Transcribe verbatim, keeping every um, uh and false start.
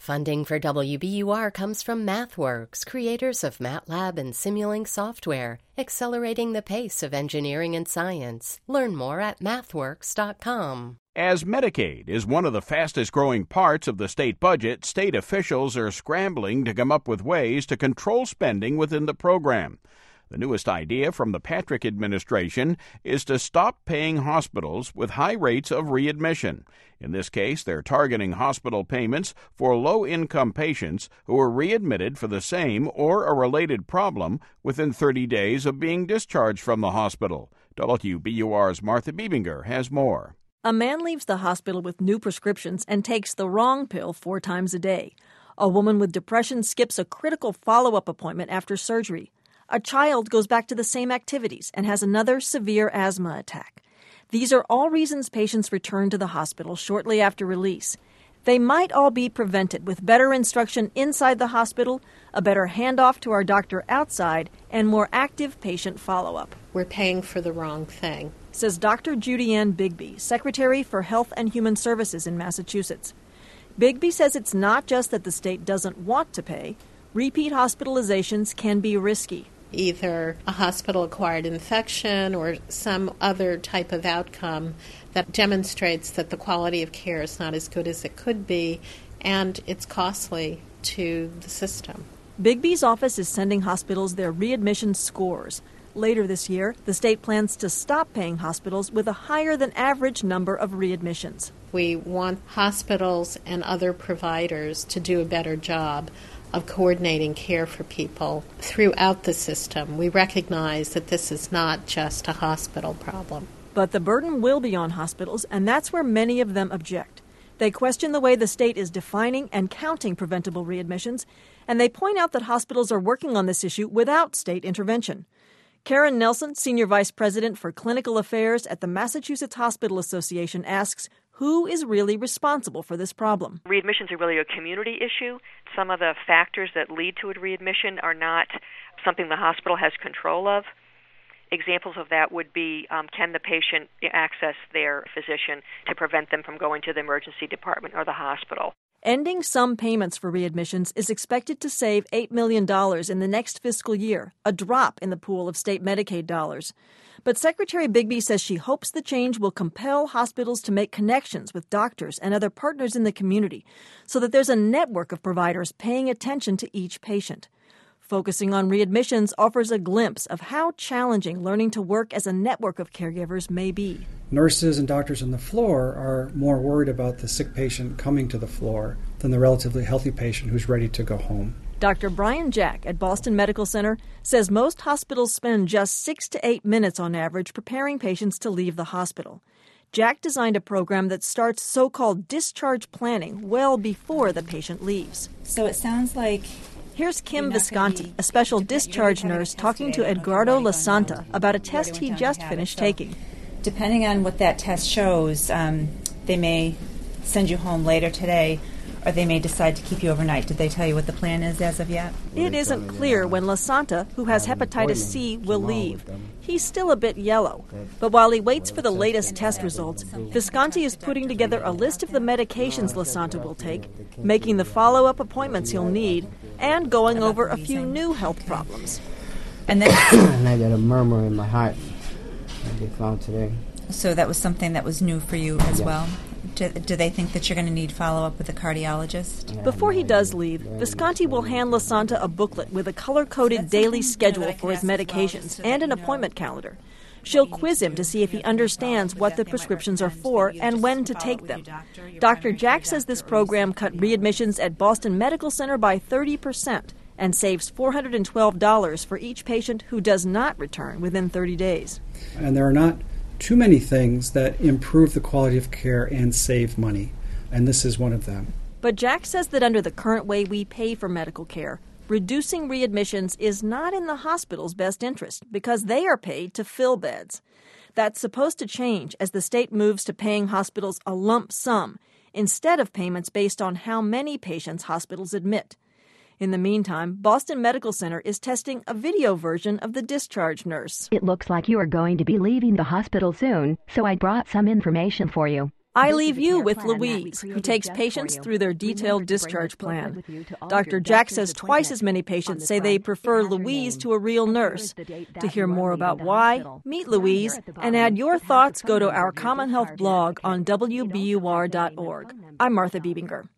Funding for W B U R comes from MathWorks, creators of MATLAB and Simulink software, accelerating the pace of engineering and science. Learn more at mathworks dot com. As Medicaid is one of the fastest-growing parts of the state budget, state officials are scrambling to come up with ways to control spending within the program. The newest idea from the Patrick administration is to stop paying hospitals with high rates of readmission. In this case, they're targeting hospital payments for low-income patients who are readmitted for the same or a related problem within thirty days of being discharged from the hospital. W B U R's Martha Biebinger has more. A man leaves the hospital with new prescriptions and takes the wrong pill four times a day. A woman with depression skips a critical follow-up appointment after surgery. A child goes back to the same activities and has another severe asthma attack. These are all reasons patients return to the hospital shortly after release. They might all be prevented with better instruction inside the hospital, a better handoff to our doctor outside, and more active patient follow-up. We're paying for the wrong thing, says Doctor Judy Ann Bigby, Secretary for Health and Human Services in Massachusetts. Bigby says it's not just that the state doesn't want to pay. Repeat hospitalizations can be risky. Either a hospital-acquired infection or some other type of outcome that demonstrates that the quality of care is not as good as it could be, and it's costly to the system. Bigby's office is sending hospitals their readmission scores. Later this year, the state plans to stop paying hospitals with a higher-than-average number of readmissions. We want hospitals and other providers to do a better job of coordinating care for people throughout the system. We recognize that this is not just a hospital problem. But the burden will be on hospitals, and that's where many of them object. They question the way the state is defining and counting preventable readmissions, and they point out that hospitals are working on this issue without state intervention. Karen Nelson, Senior Vice President for Clinical Affairs at the Massachusetts Hospital Association, asks, who is really responsible for this problem? Readmissions are really a community issue. Some of the factors that lead to a readmission are not something the hospital has control of. Examples of that would be, um, can the patient access their physician to prevent them from going to the emergency department or the hospital? Ending some payments for readmissions is expected to save eight million dollars in the next fiscal year, a drop in the pool of state Medicaid dollars. But Secretary Bigby says she hopes the change will compel hospitals to make connections with doctors and other partners in the community so that there's a network of providers paying attention to each patient. Focusing on readmissions offers a glimpse of how challenging learning to work as a network of caregivers may be. Nurses and doctors on the floor are more worried about the sick patient coming to the floor than the relatively healthy patient who's ready to go home. Doctor Brian Jack at Boston Medical Center says most hospitals spend just six to eight minutes on average preparing patients to leave the hospital. Jack designed a program that starts so-called discharge planning well before the patient leaves. So it sounds like... Here's Kim Visconti, a special discharge nurse, talking to Edgardo Lasanta about a test he just finished taking. Depending on what that test shows, um, they may send you home later today, or they may decide to keep you overnight. Did they tell you what the plan is as of yet? It isn't clear when Lasanta, who has hepatitis C, will leave. He's still a bit yellow. But while he waits for the latest test results, Visconti is putting together a list of the medications Lasanta will take, making the follow-up appointments he'll need, and going over a few new health problems. And then and I got a murmur in my heart that they found today. So that was something that was new for you as Yeah. well? Do, do they think that you're going to need follow-up with a cardiologist? Before he does leave, Visconti will hand Lasanta a booklet with a color-coded daily schedule for his medications and an appointment calendar. She'll quiz him to see if he understands what the prescriptions are for and when to take them. Doctor Jack says this program cut readmissions at Boston Medical Center by thirty percent and saves four hundred twelve dollars for each patient who does not return within thirty days. And there are not too many things that improve the quality of care and save money, and this is one of them. But Jack says that under the current way we pay for medical care, reducing readmissions is not in the hospital's best interest because they are paid to fill beds. That's supposed to change as the state moves to paying hospitals a lump sum instead of payments based on how many patients hospitals admit. In the meantime, Boston Medical Center is testing a video version of the discharge nurse. It looks like you are going to be leaving the hospital soon, so I brought some information for you. I leave you with Louise, who takes patients through their detailed discharge plan. Doctor Jack says twice as many patients say they prefer Louise to a real nurse. To hear more about why, meet Louise and add your thoughts. Go to our Common Health blog on W B U R dot org. I'm Martha Biebinger.